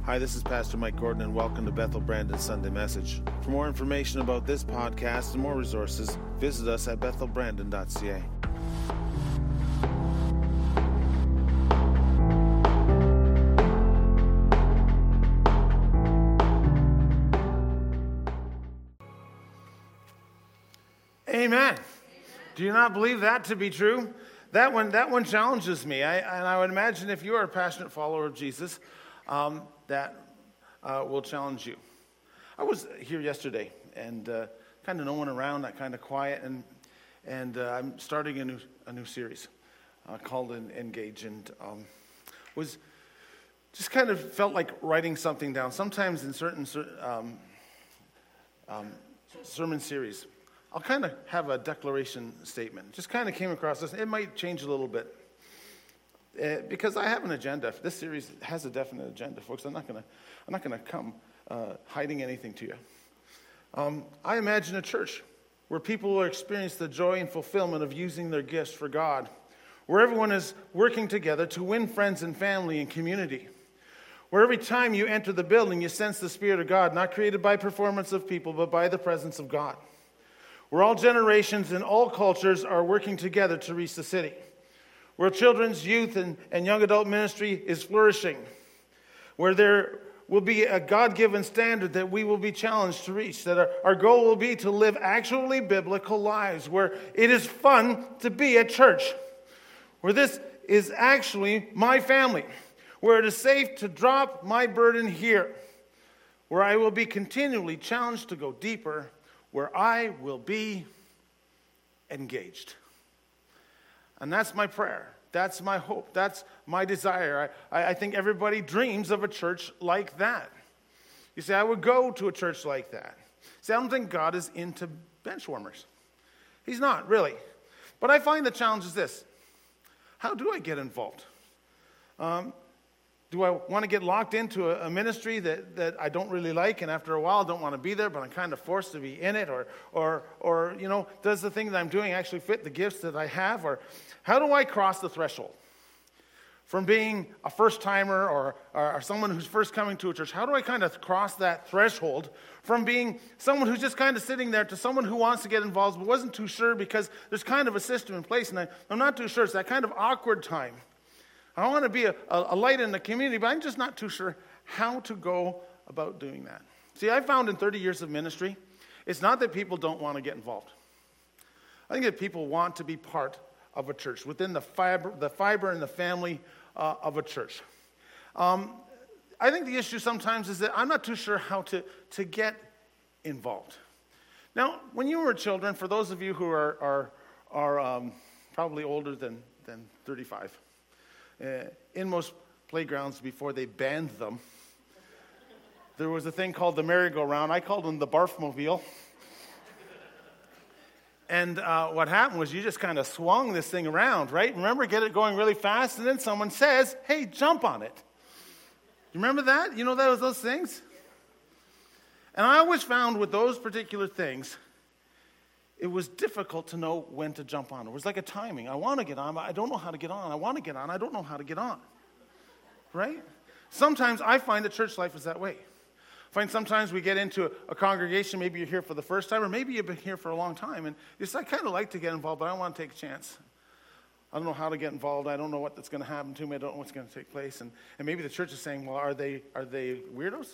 Hi, this is Pastor Mike Gordon, and welcome to Bethel Brandon Sunday Message. For more information about this podcast and more resources, visit us at bethelbrandon.ca. Amen. Do you not believe that to be true? That one challenges me. And I would imagine if you are a passionate follower of Jesus, that will challenge you. I was here yesterday, and kind of no one around, kind of quiet, and I'm starting a new series called Engage, and was just kind of felt like writing something down. Sometimes in certain sermon series, I'll kind of have a declaration statement. Just kind of came across this. It might change a little bit. Because I have an agenda. This series has a definite agenda, folks. I'm not gonna come hiding anything to you. I imagine a church where people will experience the joy and fulfillment of using their gifts for God, where everyone is working together to win friends and family and community, where every time you enter the building, you sense the Spirit of God, not created by performance of people, but by the presence of God, where all generations and all cultures are working together to reach the city, where children's, youth, and young adult ministry is flourishing, where there will be a God-given standard that we will be challenged to reach, that our goal will be to live actually biblical lives, where it is fun to be at church, where this is actually my family, where it is safe to drop my burden here, where I will be continually challenged to go deeper, where I will be engaged. And that's my prayer. That's my hope. That's my desire. I think everybody dreams of a church like that. You say, I would go to a church like that. See, I don't think God is into bench warmers. He's not, really. But I find the challenge is this. How do I get involved? Do I want to get locked into a ministry that I don't really like, and after a while I don't want to be there, but I'm kind of forced to be in it? Or does the thing that I'm doing actually fit the gifts that I have? Or how do I cross the threshold from being a first-timer or someone who's first coming to a church? How do I kind of cross that threshold from being someone who's just kind of sitting there to someone who wants to get involved but wasn't too sure because there's kind of a system in place, and I'm not too sure. It's that kind of awkward time. I want to be a light in the community, but I'm just not too sure how to go about doing that. See, I found in 30 years of ministry, it's not that people don't want to get involved. I think that people want to be part of a church, within the fiber and the family of a church. I think the issue sometimes is that I'm not too sure how to get involved. Now, when you were children, for those of you who are probably older than 35, in most playgrounds before they banned them, there was a thing called the merry-go-round. I called them the barfmobile. And what happened was you just kind of swung this thing around, right? Remember, get it going really fast, and then someone says, hey, jump on it. You remember that? You know that was those things? And I always found with those particular things, it was difficult to know when to jump on. It was like a timing. I want to get on, but I don't know how to get on. I want to get on. I don't know how to get on. Right? Sometimes I find that church life is that way. I find sometimes we get into a congregation, maybe you're here for the first time, or maybe you've been here for a long time, and you say, I kind of like to get involved, but I don't want to take a chance. I don't know how to get involved. I don't know what's going to happen to me. I don't know what's going to take place. And maybe the church is saying, well, are they weirdos?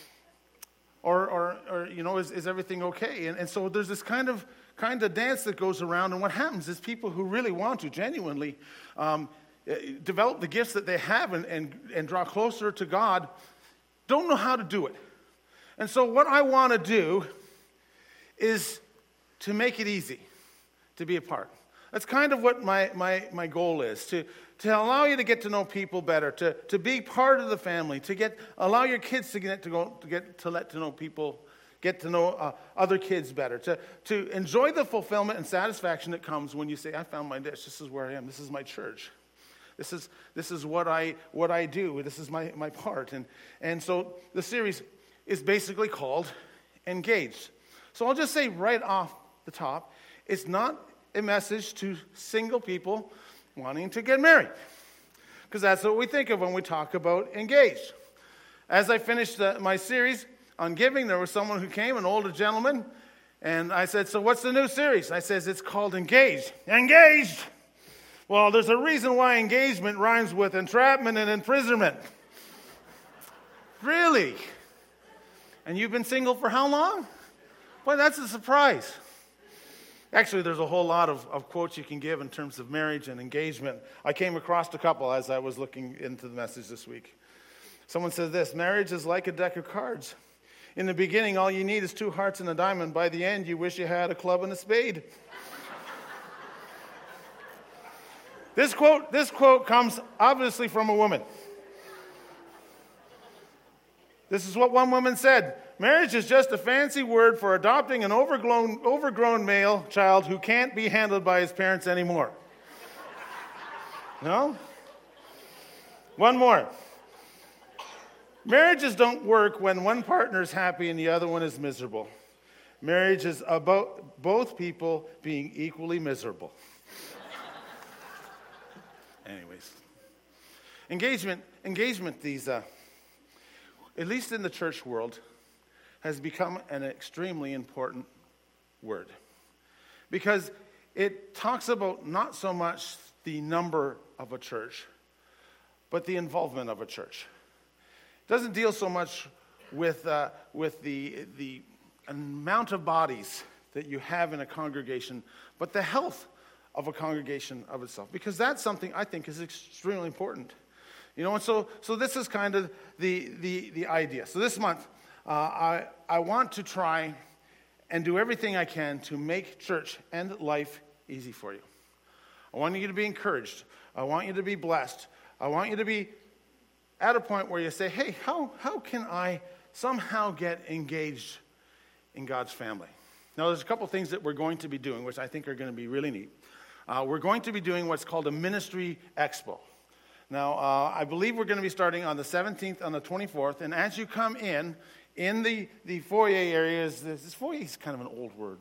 Or is everything okay? And so there's this kind of dance that goes around, and what happens is people who really want to genuinely develop the gifts that they have and draw closer to God don't know how to do it. And so what I want to do is to make it easy to be a part. That's kind of what my goal is, to allow you to get to know people better, to be part of the family, allow your kids to get to know people, get to know other kids better, to enjoy the fulfillment and satisfaction that comes when you say, I found my niche, this is where I am, this is my church. This is what I do, this is my part. And so the series is basically called Engaged. So I'll just say right off the top, it's not a message to single people wanting to get married, because that's what we think of when we talk about engaged. As I finished my series on giving, there was someone who came, an older gentleman, and I said, so what's the new series? I says, it's called Engaged. Engaged! Well, there's a reason why engagement rhymes with entrapment and imprisonment. Really? And you've been single for how long? Boy, that's a surprise. Actually, there's a whole lot of quotes you can give in terms of marriage and engagement. I came across a couple as I was looking into the message this week. Someone says this: marriage is like a deck of cards. In the beginning, all you need is 2 hearts and a diamond. By the end, you wish you had a club and a spade. This quote comes obviously from a woman. This is what one woman said: marriage is just a fancy word for adopting an overgrown male child who can't be handled by his parents anymore. No? One more. Marriages don't work when one partner is happy and the other one is miserable. Marriage is about both people being equally miserable. Anyways, engagement, these, at least in the church world, has become an extremely important word. Because it talks about not so much the number of a church, but the involvement of a church. It doesn't deal so much with the amount of bodies that you have in a congregation, but the health of a congregation of itself, because that's something I think is extremely important. You know, and so this is kind of the idea. So this month, I want to try and do everything I can to make church and life easy for you. I want you to be encouraged. I want you to be blessed. I want you to be at a point where you say, hey, how can I somehow get engaged in God's family? Now, there's a couple things that we're going to be doing, which I think are going to be really neat. We're going to be doing what's called a ministry expo. Now, I believe we're going to be starting on the 17th and the 24th, and as you come in the foyer areas, this foyer is kind of an old word,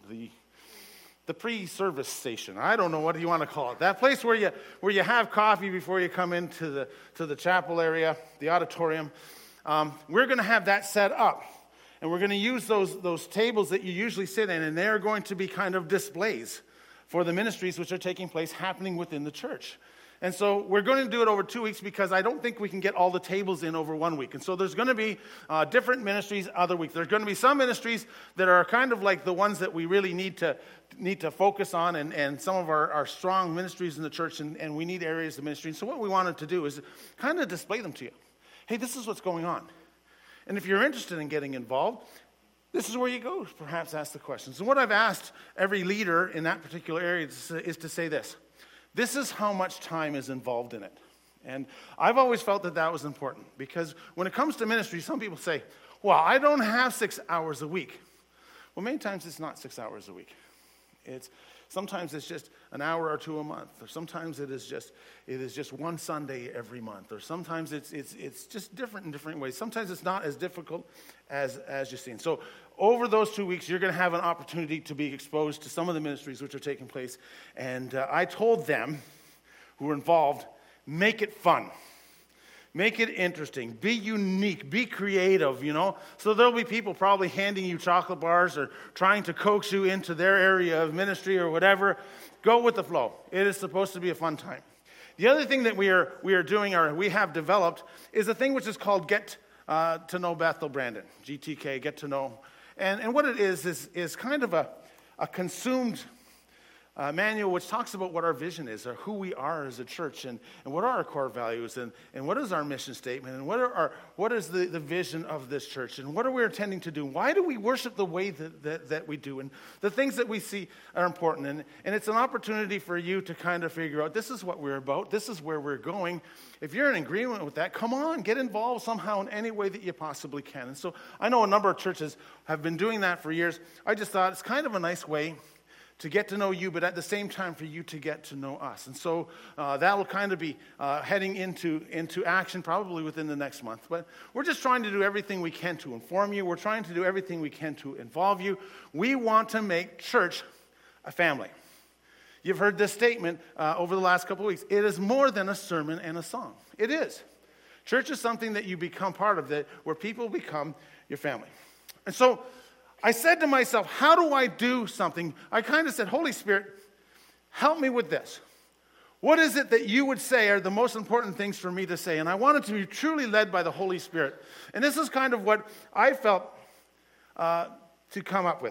the pre-service station. I don't know what you want to call it. That place where you have coffee before you come into the chapel area, the auditorium. We're going to have that set up, and we're going to use those tables that you usually sit in, and they're going to be kind of displays for the ministries which are taking place, happening within the church. And so we're going to do it over 2 weeks because I don't think we can get all the tables in over 1 week. And so there's going to be different ministries other weeks. There's going to be some ministries that are kind of like the ones that we really need to focus on, and some of our strong ministries in the church, and we need areas of ministry. And so what we wanted to do is kind of display them to you. Hey, this is what's going on. And if you're interested in getting involved, this is where you go, perhaps ask the questions. And what I've asked every leader in that particular area is to say this: this is how much time is involved in it. And I've always felt that was important, because when it comes to ministry, some people say, well, I don't have 6 hours a week. Well, many times it's not 6 hours a week. Sometimes it's just an hour or two a month, or sometimes it is just one Sunday every month, or sometimes it's just different in different ways. Sometimes it's not as difficult as you've seen. So over those 2 weeks, you're going to have an opportunity to be exposed to some of the ministries which are taking place. And I told them who were involved, make it fun. Make it interesting. Be unique. Be creative, you know. So there'll be people probably handing you chocolate bars or trying to coax you into their area of ministry or whatever. Go with the flow. It is supposed to be a fun time. The other thing that we are doing, or we have developed, is a thing which is called Get to Know Bethel Brandon. GTK, Get to Know. And what it is kind of a consumed manual which talks about what our vision is, or who we are as a church, and what are our core values, and what is our mission statement, and what is the vision of this church, and what are we intending to do? Why do we worship the way that we do? And the things that we see are important. And it's an opportunity for you to kind of figure out, this is what we're about, this is where we're going. If you're in agreement with that, come on, get involved somehow in any way that you possibly can. And so I know a number of churches have been doing that for years. I just thought it's kind of a nice way to get to know you, but at the same time for you to get to know us. And so that will kind of be heading into action probably within the next month. But we're just trying to do everything we can to inform you. We're trying to do everything we can to involve you. We want to make church a family. You've heard this statement over the last couple of weeks. It is more than a sermon and a song. It is. Church is something that you become part of, where people become your family. And so I said to myself, how do I do something? I kind of said, Holy Spirit, help me with this. What is it that you would say are the most important things for me to say? And I wanted to be truly led by the Holy Spirit. And this is kind of what I felt to come up with.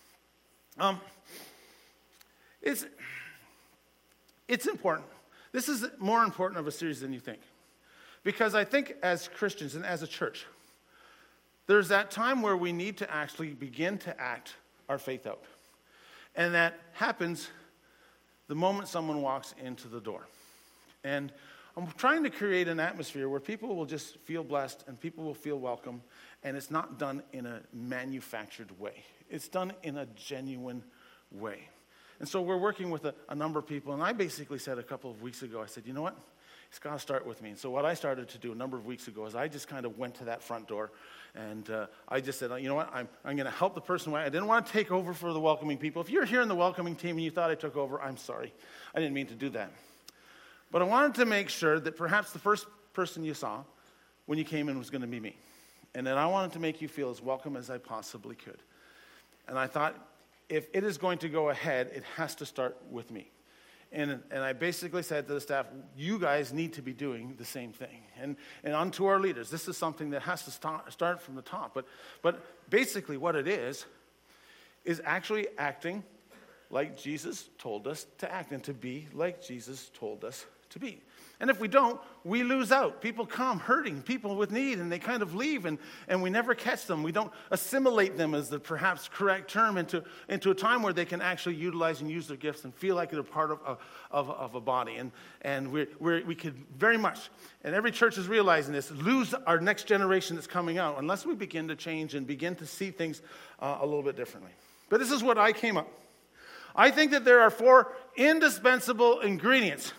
It's important. This is more important of a series than you think. Because I think as Christians and as a church, there's that time where we need to actually begin to act our faith out. And that happens the moment someone walks into the door. And I'm trying to create an atmosphere where people will just feel blessed and people will feel welcome. And it's not done in a manufactured way. It's done in a genuine way. And so we're working with a number of people. And I basically said a couple of weeks ago, I said, you know what? It's got to start with me. And so what I started to do a number of weeks ago is I just kind of went to that front door. And I just said, you know what? I'm going to help the person. I didn't want to take over for the welcoming people. If you're here in the welcoming team and you thought I took over, I'm sorry. I didn't mean to do that. But I wanted to make sure that perhaps the first person you saw when you came in was going to be me. And then I wanted to make you feel as welcome as I possibly could. And I thought, if it is going to go ahead, it has to start with me. And I basically said to the staff, you guys need to be doing the same thing. And on to our leaders, this is something that has to start from the top. But basically what it is actually acting like Jesus told us to act and to be like Jesus told us to be. And if we don't, we lose out. People come hurting, people with need, and they kind of leave, and we never catch them. We don't assimilate them, as the perhaps correct term, into a time where they can actually utilize and use their gifts and feel like they're part of a body. And we could very much, and every church is realizing this, lose our next generation that's coming out unless we begin to change and begin to see things a little bit differently. But this is what I came up. I think that there are 4 indispensable ingredients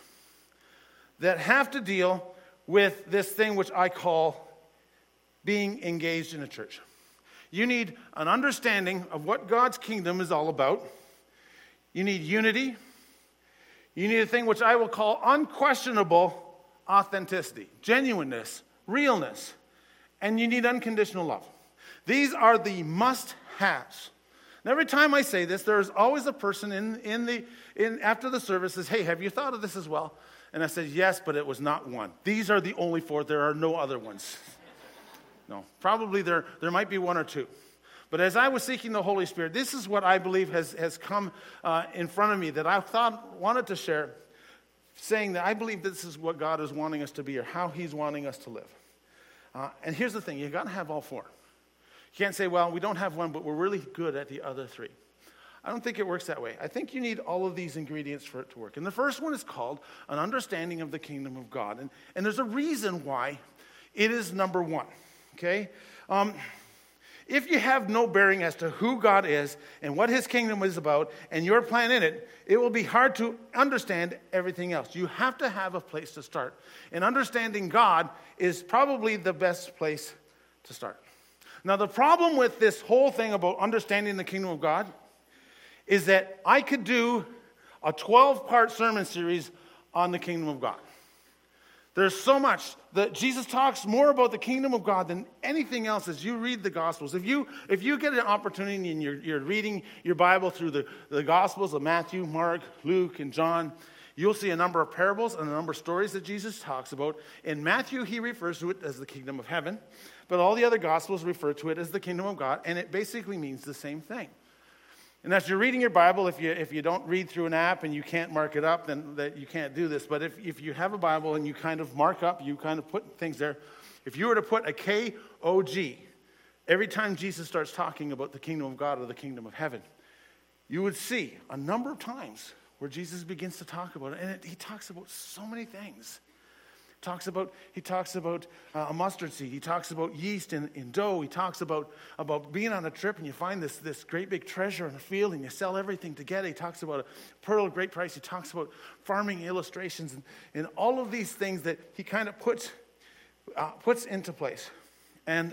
that have to deal with this thing which I call being engaged in a church. You need an understanding of what God's kingdom is all about. You need unity. You need a thing which I will call unquestionable authenticity, genuineness, realness, and you need unconditional love. These are the must-haves. And every time I say this, there's always a person in after the service says, hey, have you thought of this as well? And I said, yes, but it was not one. These are the only 4. There are no other ones. No, probably there might be 1 or 2. But as I was seeking the Holy Spirit, this is what I believe has come in front of me that I wanted to share, saying that I believe this is what God is wanting us to be or how he's wanting us to live. And here's the thing, you've got to have all 4. You can't say, well, we don't have one, but we're really good at the other 3. I don't think it works that way. I think you need all of these ingredients for it to work. And the first one is called an understanding of the kingdom of God. And there's a reason why it is number 1, okay? If you have no bearing as to who God is and what his kingdom is about and your plan in it, it will be hard to understand everything else. You have to have a place to start. And understanding God is probably the best place to start. Now, the problem with this whole thing about understanding the kingdom of God is that I could do a 12-part sermon series on the kingdom of God. There's so much that Jesus talks more about the kingdom of God than anything else as you read the Gospels. If you get an opportunity and you're reading your Bible through the Gospels of Matthew, Mark, Luke, and John, you'll see a number of parables and a number of stories that Jesus talks about. In Matthew, he refers to it as the kingdom of heaven, but all the other Gospels refer to it as the kingdom of God, and it basically means the same thing. And as you're reading your Bible, if you don't read through an app and you can't mark it up, then that you can't do this. But if you have a Bible and you kind of mark up, you kind of put things there. If you were to put a KOG, every time Jesus starts talking about the kingdom of God or the kingdom of heaven, you would see a number of times where Jesus begins to talk about it. And he talks about so many things. He talks about a mustard seed. He talks about yeast in dough. He talks about being on a trip and you find this great big treasure in a field and you sell everything to get it. He talks about a pearl of great price. He talks about farming illustrations and all of these things that he kind of puts into place. And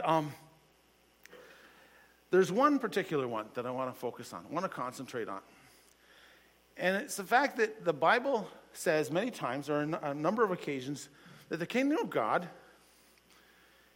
there's one particular one that I want to focus on, I want to concentrate on. And it's the fact that the Bible says many times or a number of occasions that the kingdom of God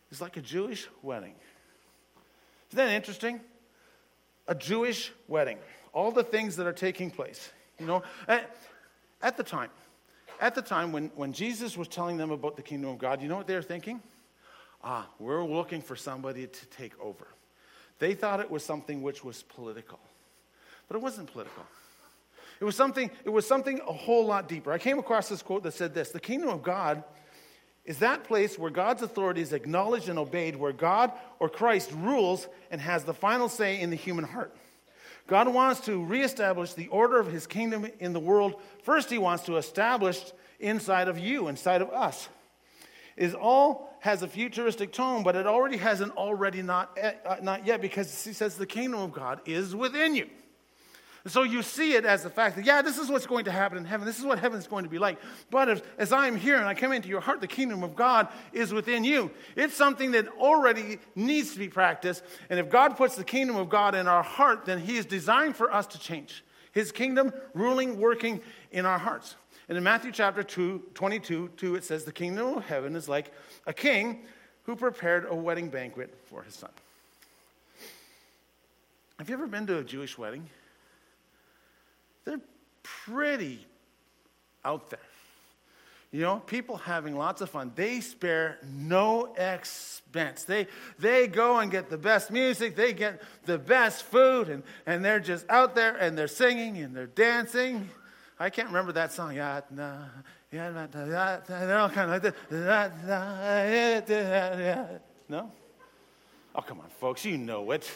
is like a Jewish wedding. Isn't that interesting? A Jewish wedding. All the things that are taking place. You know, at the time when Jesus was telling them about the kingdom of God, you know what they were thinking? We're looking for somebody to take over. They thought it was something which was political. But it wasn't political. It was something a whole lot deeper. I came across this quote that said this: the kingdom of God is that place where God's authority is acknowledged and obeyed, where God or Christ rules and has the final say in the human heart. God wants to reestablish the order of his kingdom in the world. First, he wants to establish inside of you, inside of us. It all has a futuristic tone, but it already has an already not yet, because he says the kingdom of God is within you. And so you see it as the fact that, this is what's going to happen in heaven. This is what heaven is going to be like. But as I am here and I come into your heart, the kingdom of God is within you. It's something that already needs to be practiced. And if God puts the kingdom of God in our heart, then he is designed for us to change. His kingdom ruling, working in our hearts. And in Matthew chapter 22, it says, the kingdom of heaven is like a king who prepared a wedding banquet for his son. Have you ever been to a Jewish wedding? They're pretty out there. You know, people having lots of fun. They spare no expense. They go and get the best music. They get the best food. And they're just out there and they're singing and they're dancing. I can't remember that song. They're all kind of like that. No? Oh, come on, folks. You know it.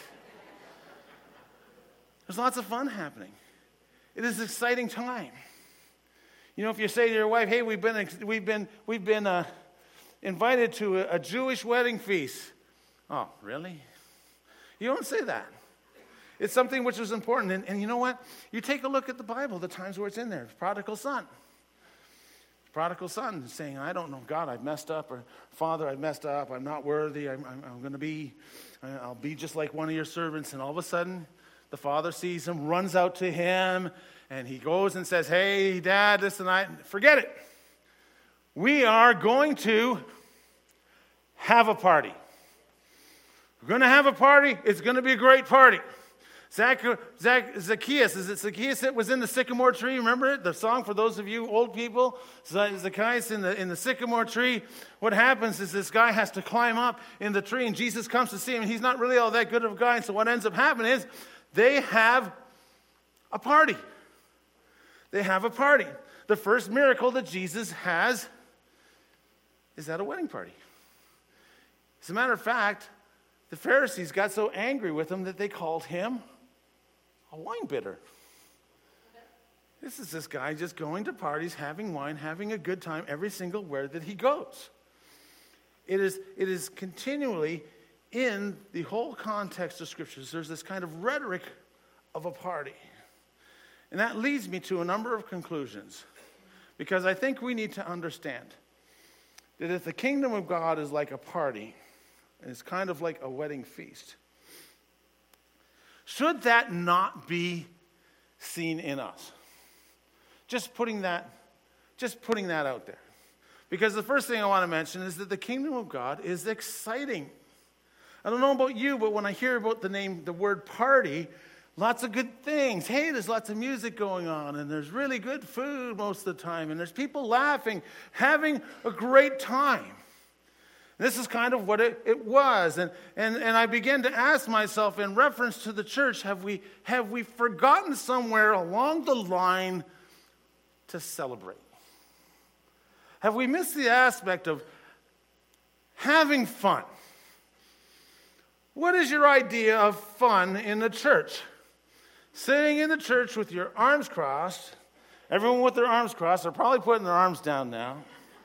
There's lots of fun happening. It is an exciting time. You know, if you say to your wife, hey, we've been invited to a Jewish wedding feast. Oh, really? You don't say that. It's something which is important. And you know what? You take a look at the Bible, the times where it's in there. Prodigal son. Prodigal son saying, I don't know, God, I've messed up. Or Father, I've messed up. I'm not worthy. I'll be just like one of your servants. And all of a sudden, the father sees him, runs out to him, and he goes and says, hey, Dad, this and that. Forget it. We are going to have a party. We're going to have a party. It's going to be a great party. Zacchaeus, is it Zacchaeus that was in the sycamore tree? Remember it? The song for those of you old people? Zacchaeus in the sycamore tree. What happens is this guy has to climb up in the tree, and Jesus comes to see him, and he's not really all that good of a guy. And so what ends up happening is they have a party. They have a party. The first miracle that Jesus has is at a wedding party. As a matter of fact, the Pharisees got so angry with him that they called him a wine bidder. This guy just going to parties, having wine, having a good time every single where that he goes. It is continually in the whole context of Scriptures. There's this kind of rhetoric of a party. And that leads me to a number of conclusions. Because I think we need to understand that if the kingdom of God is like a party, and it's kind of like a wedding feast, should that not be seen in us? Just putting that out there. Because the first thing I want to mention is that the kingdom of God is exciting. I don't know about you, but when I hear about the word party, lots of good things. Hey, there's lots of music going on, and there's really good food most of the time, and there's people laughing, having a great time. This is kind of what it was. And I began to ask myself in reference to the church, have we forgotten somewhere along the line to celebrate? Have we missed the aspect of having fun? What is your idea of fun in the church? Sitting in the church with your arms crossed. Everyone with their arms crossed, they're probably putting their arms down now.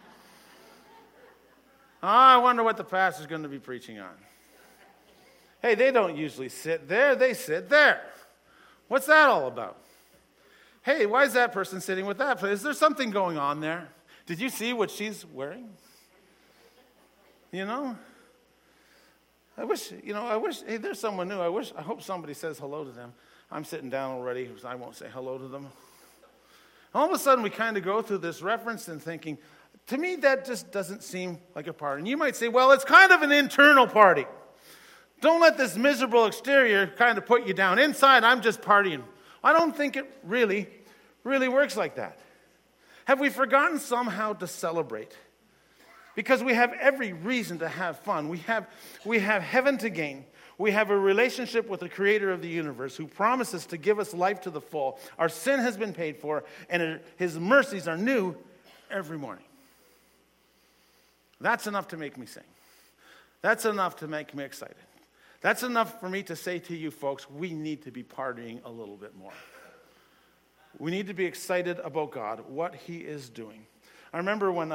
I wonder what the pastor's going to be preaching on. Hey, they don't usually sit there, they sit there. What's that all about? Hey, why is that person sitting with that? Is there something going on there? Did you see what she's wearing? You know? I wish, hey, there's someone new. I hope somebody says hello to them. I'm sitting down already because I won't say hello to them. All of a sudden, we kind of go through this reference and thinking, To me, that just doesn't seem like a party. And you might say, well, it's kind of an internal party. Don't let this miserable exterior kind of put you down. Inside, I'm just partying. I don't think it really works like that. Have we forgotten somehow to celebrate? Because we have every reason to have fun. We have heaven to gain. We have a relationship with the creator of the universe who promises to give us life to the full. Our sin has been paid for, and his mercies are new every morning. That's enough to make me sing. That's enough to make me excited. That's enough for me to say to you folks, we need to be partying a little bit more. We need to be excited about God, what he is doing. I remember when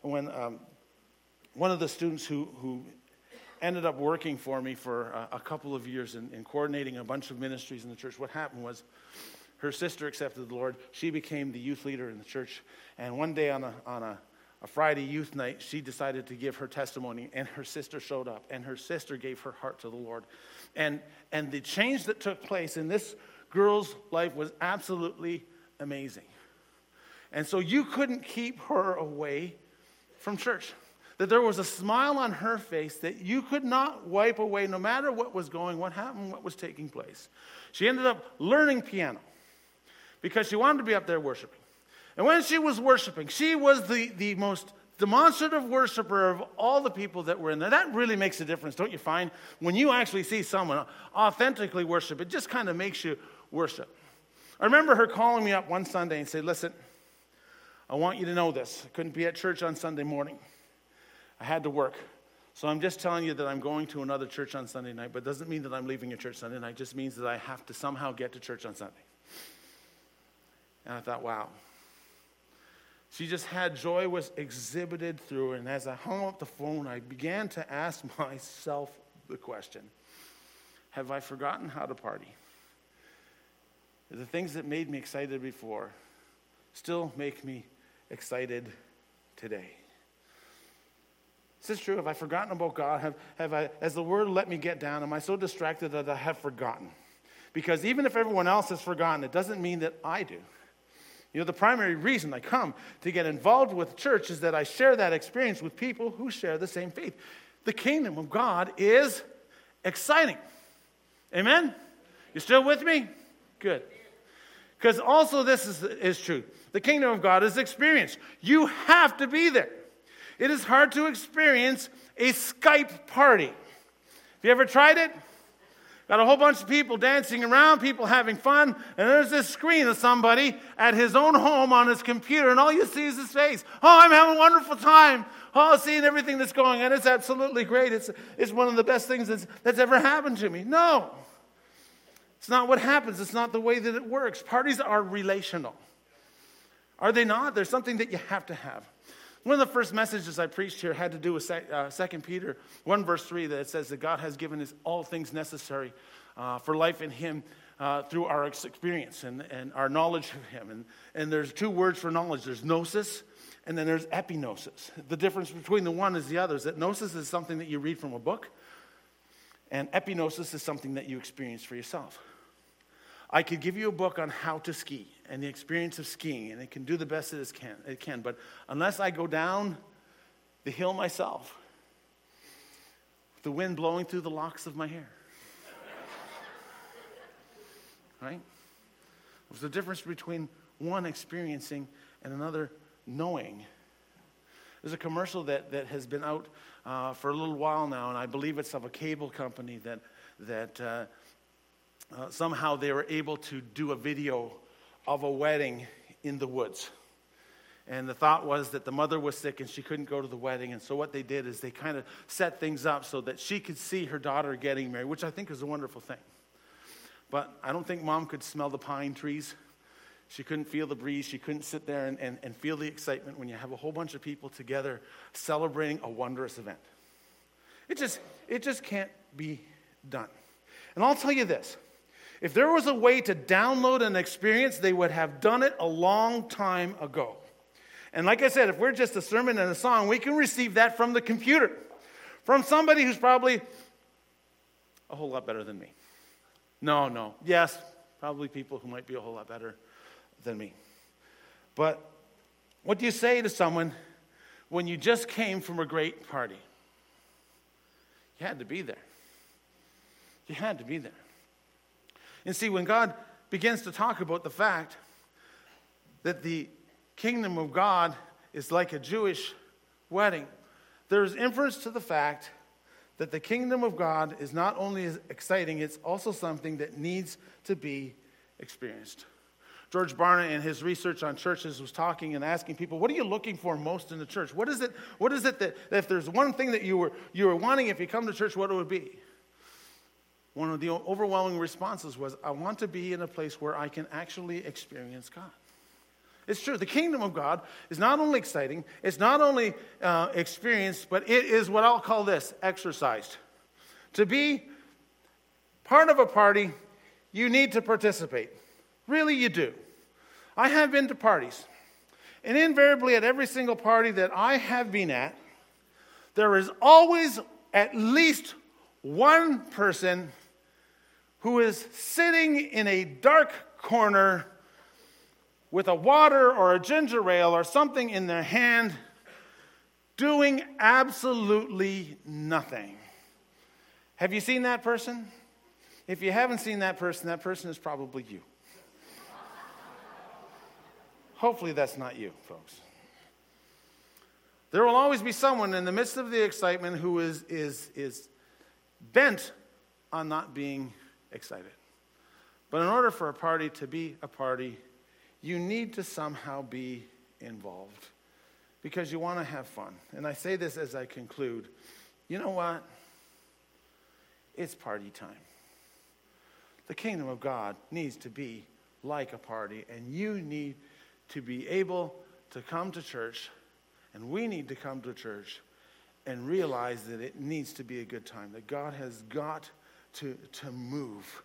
one of the students who ended up working for me for a couple of years in coordinating a bunch of ministries in the church, what happened was her sister accepted the Lord. She became the youth leader in the church. And one day on a Friday youth night, she decided to give her testimony, and her sister showed up, and her sister gave her heart to the Lord. And the change that took place in this girl's life was absolutely amazing. And so you couldn't keep her away from church. That there was a smile on her face that you could not wipe away no matter what was going, what happened, what was taking place. She ended up learning piano because she wanted to be up there worshiping. And when she was worshiping, she was the most demonstrative worshiper of all the people that were in there. That really makes a difference, don't you find? When you actually see someone authentically worship, it just kind of makes you worship. I remember her calling me up one Sunday and said, listen, I want you to know this. I couldn't be at church on Sunday morning. I had to work. So I'm just telling you that I'm going to another church on Sunday night, but it doesn't mean that I'm leaving your church Sunday night. It just means that I have to somehow get to church on Sunday. And I thought, wow. She just had joy was exhibited through her. And as I hung up the phone, I began to ask myself the question, have I forgotten how to party? The things that made me excited before still make me excited today. Is this true? Have I forgotten about God? Have I, as the word let me get down, am I so distracted that I have forgotten? Because even if everyone else has forgotten, it doesn't mean that I do. You know, the primary reason I come to get involved with church is that I share that experience with people who share the same faith. The kingdom of God is exciting. Amen? You still with me? Good. Because also this is true. The kingdom of God is experienced. You have to be there. It is hard to experience a Skype party. Have you ever tried it? Got a whole bunch of people dancing around, people having fun, and there's this screen of somebody at his own home on his computer, and all you see is his face. Oh, I'm having a wonderful time. Oh, seeing everything that's going on. It's absolutely great. It's one of the best things that's ever happened to me. No. It's not what happens. It's not the way that it works. Parties are relational. Are they not? There's something that you have to have. One of the first messages I preached here had to do with 2 Peter 1 verse 3 that it says that God has given us all things necessary for life in him through our experience and our knowledge of him. And there's two words for knowledge. There's gnosis and then there's epignosis. The difference between the one is the other is that gnosis is something that you read from a book and epignosis is something that you experience for yourself. I could give you a book on how to ski and the experience of skiing, and it can do the best it can. But unless I go down the hill myself, with the wind blowing through the locks of my hair, right? There's a difference between one experiencing and another knowing. There's a commercial that has been out for a little while now, and I believe it's of a cable company that somehow they were able to do a video of a wedding in the woods. And the thought was that the mother was sick and she couldn't go to the wedding. And so what they did is they kind of set things up so that she could see her daughter getting married, which I think is a wonderful thing. But I don't think mom could smell the pine trees. She couldn't feel the breeze. She couldn't sit there and feel the excitement when you have a whole bunch of people together celebrating a wondrous event. It just can't be done. And I'll tell you this. If there was a way to download an experience, they would have done it a long time ago. And like I said, if we're just a sermon and a song, we can receive that from the computer. From somebody who's probably a whole lot better than me. No. Yes, probably people who might be a whole lot better than me. But what do you say to someone when you just came from a great party. You had to be there. You had to be there. And see, when God begins to talk about the fact that the kingdom of God is like a Jewish wedding, there's inference to the fact that the kingdom of God is not only exciting, it's also something that needs to be experienced. George Barna, in his research on churches, was talking and asking people, what are you looking for most in the church? What is it that if there's one thing that you were wanting if you come to church, what it would be? One of the overwhelming responses was, I want to be in a place where I can actually experience God. It's true. The kingdom of God is not only exciting, it's not only experienced, but it is what I'll call this, exercised. To be part of a party, you need to participate. Really, you do. I have been to parties, and invariably at every single party that I have been at, there is always at least one person who is sitting in a dark corner with a water or a ginger ale or something in their hand, doing absolutely nothing. Have you seen that person? If you haven't seen that person is probably you. Hopefully that's not you, folks. There will always be someone in the midst of the excitement who is bent on not being excited. But in order for a party to be a party, you need to somehow be involved because you want to have fun. And I say this as I conclude. You know what? It's party time. The kingdom of God needs to be like a party, and you need to be able to come to church, and we need to come to church and realize that it needs to be a good time, that God has got to move.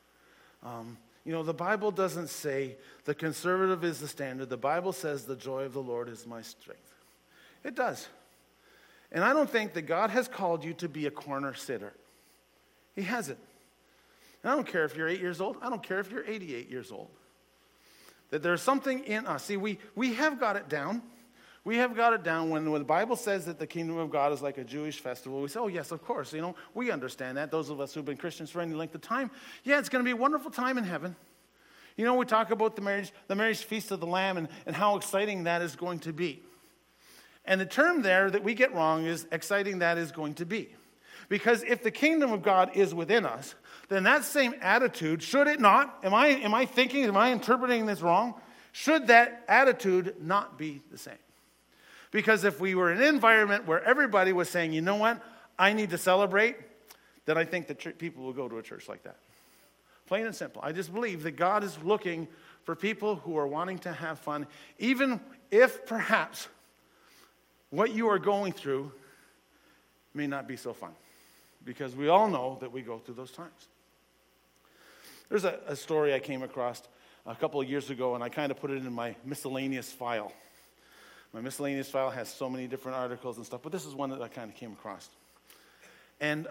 The Bible doesn't say the conservative is the standard. The Bible says the joy of the Lord is my strength. It does. And I don't think that God has called you to be a corner sitter. He hasn't. And I don't care if you're 8 years old. I don't care if you're 88 years old. That there's something in us. See, we have got it down. We have got it down when the Bible says that the kingdom of God is like a Jewish festival. We say, oh, yes, of course. We understand that. Those of us who've been Christians for any length of time. Yeah, it's going to be a wonderful time in heaven. We talk about the marriage feast of the Lamb and how exciting that is going to be. And the term there that we get wrong is exciting that is going to be. Because if the kingdom of God is within us, then that same attitude, should it not, am I interpreting this wrong? Should that attitude not be the same? Because if we were in an environment where everybody was saying, you know what, I need to celebrate, then I think that people will go to a church like that. Plain and simple. I just believe that God is looking for people who are wanting to have fun, even if perhaps what you are going through may not be so fun. Because we all know that we go through those times. There's a story I came across a couple of years ago, and I kind of put it in my miscellaneous file. My miscellaneous file has so many different articles and stuff, but this is one that I kind of came across. And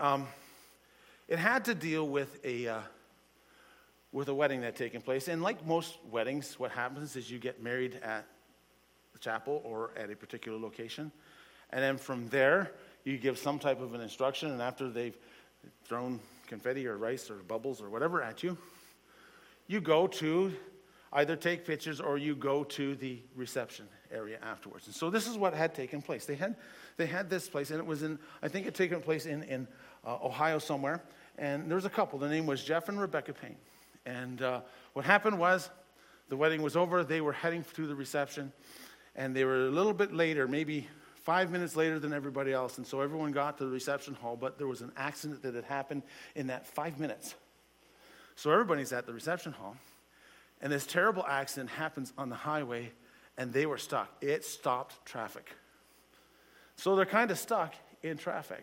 it had to deal with a wedding that had taken place. And like most weddings, what happens is you get married at the chapel or at a particular location. And then from there, you give some type of an instruction, and after they've thrown confetti or rice or bubbles or whatever at you, you go to either take pictures or you go to the reception area afterwards. And so this is what had taken place. They had this place, and it was I think it had taken place in Ohio somewhere, and there was a couple. The name was Jeff and Rebecca Payne. And what happened was the wedding was over. They were heading to the reception, and they were a little bit later, maybe 5 minutes later than everybody else. And so everyone got to the reception hall, but there was an accident that had happened in that 5 minutes. So everybody's at the reception hall, and this terrible accident happens on the highway, and they were stuck. It stopped traffic. So they're kind of stuck in traffic.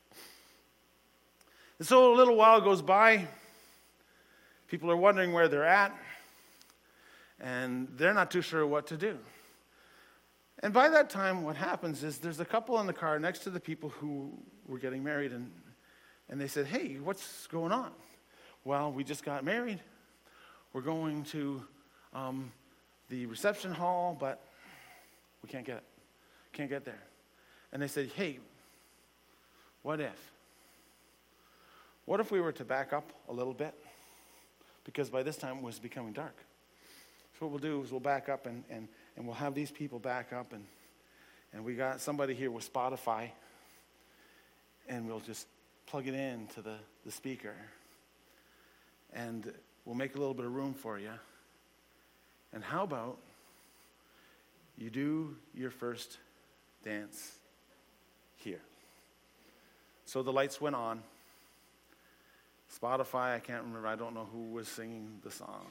And so a little while goes by. People are wondering where they're at, and they're not too sure what to do. And by that time, what happens is there's a couple in the car next to the people who were getting married, and they said, hey, what's going on? Well, we just got married. We're going to the reception hall, but we can't get it. Can't get there. And they said, hey, what if? What if we were to back up a little bit? Because by this time it was becoming dark. So what we'll do is we'll back up and we'll have these people back up and we got somebody here with Spotify and we'll just plug it into the speaker and we'll make a little bit of room for you. And how about you do your first dance here? So the lights went on. Spotify, I can't remember, I don't know who was singing the song.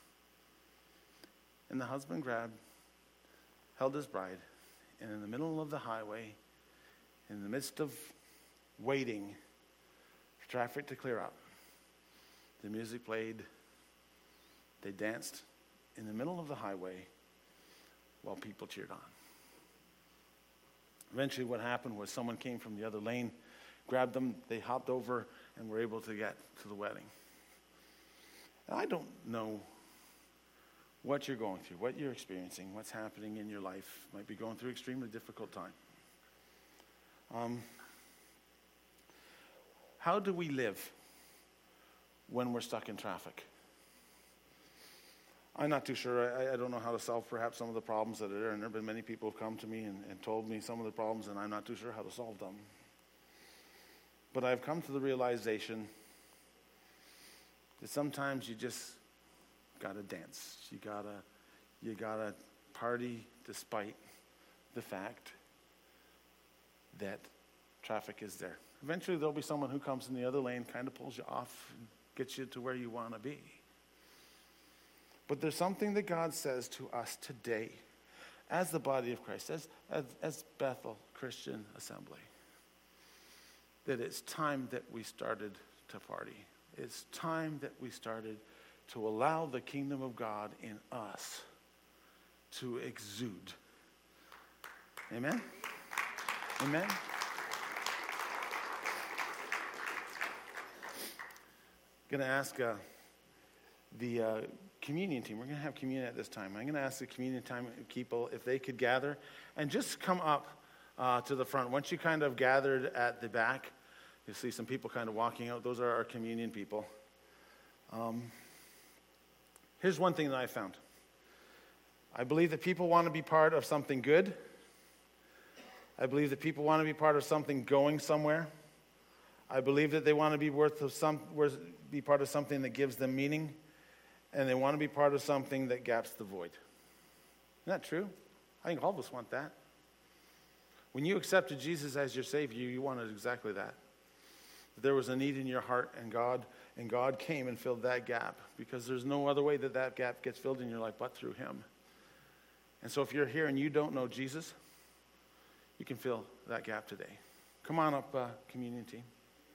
And the husband held his bride, and in the middle of the highway, in the midst of waiting for traffic to clear up, the music played, they danced in the middle of the highway while people cheered on. Eventually what happened was someone came from the other lane, grabbed them, they hopped over, and were able to get to the wedding. And I don't know what you're going through, what you're experiencing, what's happening in your life. Might be going through an extremely difficult time. How do we live when we're stuck in traffic? I'm not too sure. I don't know how to solve perhaps some of the problems that are there. And there have been many people who have come to me and told me some of the problems, and I'm not too sure how to solve them. But I've come to the realization that sometimes you just gotta dance. You gotta party despite the fact that traffic is there. Eventually there'll be someone who comes in the other lane, kind of pulls you off, and gets you to where you want to be. But there's something that God says to us today as the body of Christ, as Bethel Christian Assembly, that it's time that we started to party. It's time that we started to allow the kingdom of God in us to exude. Amen? Amen? I'm going to ask the communion team. We're going to have communion at this time. I'm going to ask the communion time people if they could gather and just come up to the front. Once you kind of gathered at the back, you'll see some people kind of walking out. Those are our communion people. Here's one thing that I found. I believe that people want to be part of something good. I believe that people want to be part of something going somewhere. I believe that they want to be be part of something that gives them meaning. And they want to be part of something that gaps the void. Isn't that true? I think all of us want that. When you accepted Jesus as your Savior, you wanted exactly that. There was a need in your heart, and God came and filled that gap, because there's no other way that gap gets filled in your life but through Him. And so if you're here and you don't know Jesus, you can fill that gap today. Come on up, communion team.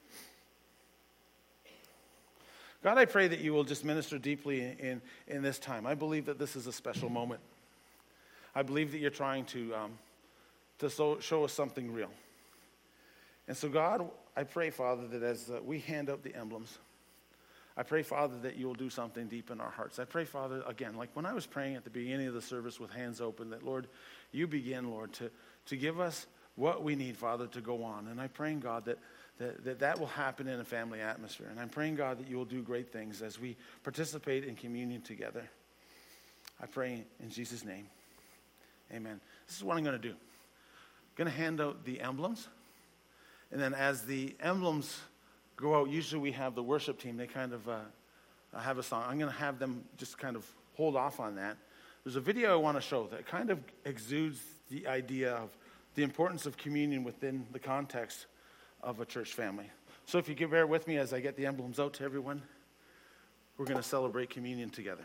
God, I pray that you will just minister deeply in this time. I believe that this is a special moment. I believe that you're trying to show us something real. And so, God, I pray, Father, that as we hand out the emblems, I pray, Father, that you will do something deep in our hearts. I pray, Father, again, like when I was praying at the beginning of the service with hands open, that, Lord, you begin, Lord, to give us what we need, Father, to go on. And I'm praying, God, that will happen in a family atmosphere. And I'm praying, God, that you will do great things as we participate in communion together. I pray in Jesus' name. Amen. This is what I'm going to do. I'm going to hand out the emblems. And then as the emblems go out, usually we have the worship team. They kind of have a song. I'm going to have them just kind of hold off on that. There's a video I want to show that kind of exudes the idea of the importance of communion within the context of a church family. So if you could bear with me as I get the emblems out to everyone, we're going to celebrate communion together.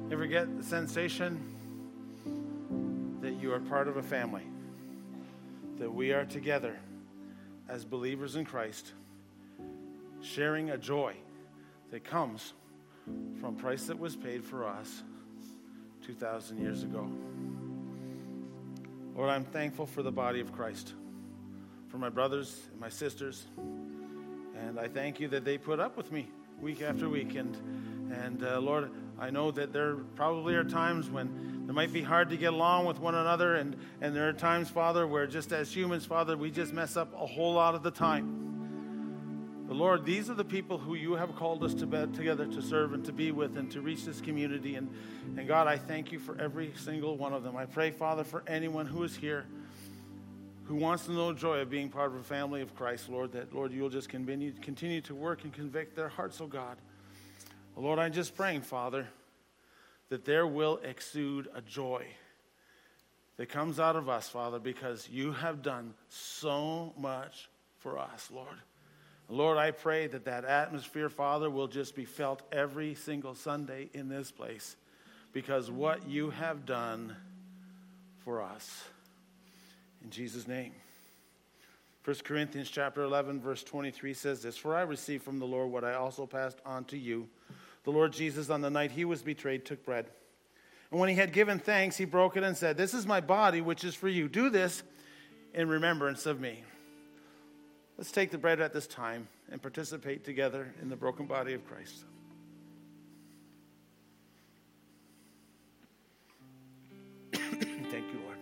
You ever get the sensation that you are part of a family? That we are together as believers in Christ, sharing a joy that comes from a price that was paid for us 2,000 years ago. Lord, I'm thankful for the body of Christ, for my brothers and my sisters, and I thank you that they put up with me week after week. And Lord, I know that there probably are times when it might be hard to get along with one another, and there are times, Father, where just as humans, Father, we just mess up a whole lot of the time. But Lord, these are the people who you have called us to be together to serve and to be with and to reach this community. And God, I thank you for every single one of them. I pray, Father, for anyone who is here who wants to know the joy of being part of a family of Christ, Lord, that, Lord, you'll just continue to work and convict their hearts, oh God. Lord, I'm just praying, Father, that there will exude a joy that comes out of us, Father, because you have done so much for us, Lord. Lord, I pray that that atmosphere, Father, will just be felt every single Sunday in this place because what you have done for us. In Jesus' name. 1 Corinthians chapter 11, verse 23 says this, "For I received from the Lord what I also passed on to you. The Lord Jesus, on the night he was betrayed, took bread. And when he had given thanks, he broke it and said, 'This is my body, which is for you. Do this in remembrance of me.'" Let's take the bread at this time and participate together in the broken body of Christ. Thank you, Lord.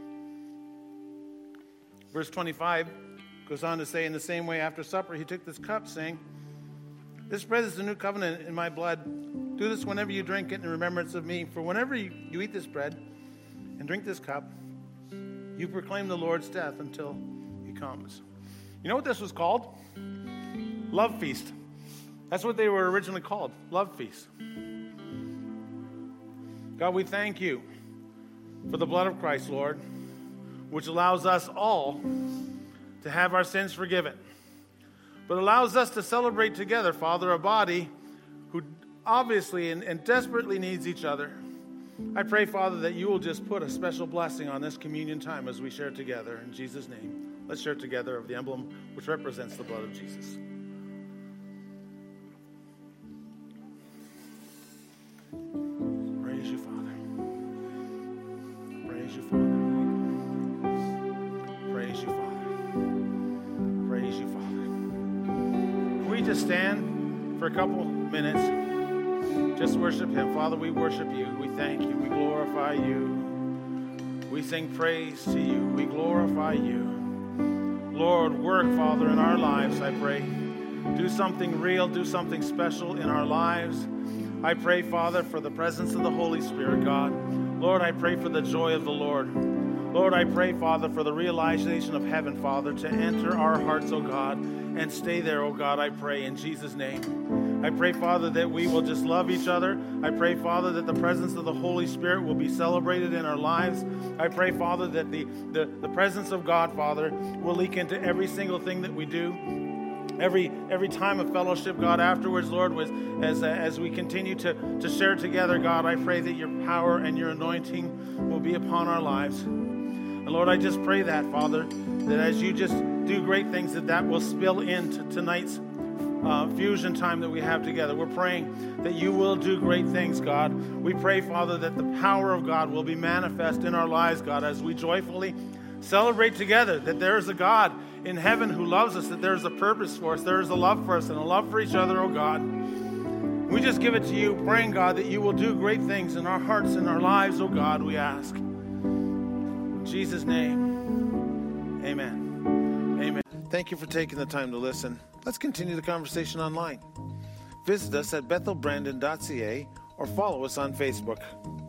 Verse 25 goes on to say, "In the same way, after supper, he took this cup, saying, 'This bread is the new covenant in my blood. Do this whenever you drink it in remembrance of me. For whenever you eat this bread and drink this cup, you proclaim the Lord's death until he comes.'" You know what this was called? Love feast. That's what they were originally called, love feast. God, we thank you for the blood of Christ, Lord, which allows us all to have our sins forgiven, but allows us to celebrate together, Father, a body who obviously and desperately needs each other. I pray, Father, that you will just put a special blessing on this communion time as we share together. In Jesus' name, let's share together of the emblem which represents the blood of Jesus. Praise you, Father. Praise you, Father. Praise you, Father. Praise you, Father. Can we just stand for a couple minutes? Just worship him. Father, we worship you. We thank you. We glorify you. We sing praise to you. We glorify you. Lord, work, Father, in our lives, I pray. Do something real. Do something special in our lives. I pray, Father, for the presence of the Holy Spirit, God. Lord, I pray for the joy of the Lord. Lord, I pray, Father, for the realization of heaven, Father, to enter our hearts, oh God, and stay there, oh God, I pray, in Jesus' name. I pray, Father, that we will just love each other. I pray, Father, that the presence of the Holy Spirit will be celebrated in our lives. I pray, Father, that the presence of God, Father, will leak into every single thing that we do. Every time of fellowship, God, afterwards, Lord, as we continue to share together, God, I pray that your power and your anointing will be upon our lives. And Lord, I just pray that, Father, that as you just do great things, that will spill into tonight's fusion time that we have together. We're praying that you will do great things, God. We pray, Father, that the power of God will be manifest in our lives, God, as we joyfully celebrate together that there is a God in heaven who loves us, that there is a purpose for us, there is a love for us and a love for each other, oh God. We just give it to you, praying, God, that you will do great things in our hearts and our lives, oh God, we ask. In Jesus' name, amen. Amen. Thank you for taking the time to listen. Let's continue the conversation online. Visit us at bethelbrandon.ca or follow us on Facebook.